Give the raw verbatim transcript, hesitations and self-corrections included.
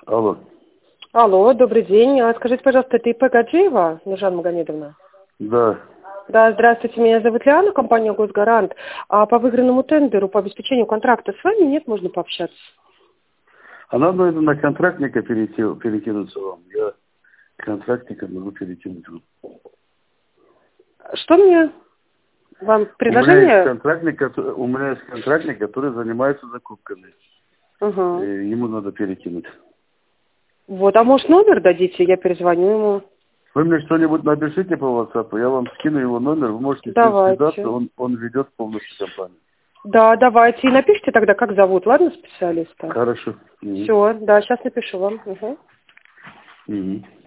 Алло. Алло, добрый день. А, Скажите, пожалуйста, это ИП Гаджиева, Нуржан Магомедовна? Да. Да, здравствуйте, меня зовут Лиана, компания «Госгарант». А по выигранному тендеру, по обеспечению контракта с вами нет, можно пообщаться? А надо, наверное, на контрактника перейти, перекинуться вам. Я контрактника могу перекинуть вам. Что мне? Вам У меня есть предложение? контрактник, который- у меня есть контрактник, который занимается закупками. Угу. Э, Ему надо перекинуть. Вот, а может номер дадите, я перезвоню ему. Вы мне что-нибудь напишите по WhatsApp, я вам скину его номер, вы можете с ним Давайте. связаться, он, он ведет полностью компанию. Да, давайте. И напишите тогда, как зовут, ладно, специалиста? Хорошо. Мгм. Все, да, сейчас напишу вам. Угу. Мгм.